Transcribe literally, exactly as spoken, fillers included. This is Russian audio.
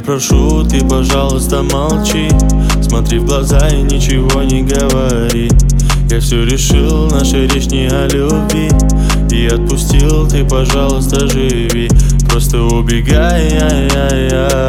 прошу, ты, пожалуйста, молчи. Смотри в глаза и ничего не говори. Я все решил, наша речь не о любви. И отпустил, ты, пожалуйста, живи. Просто убегай, ай-яй-яй.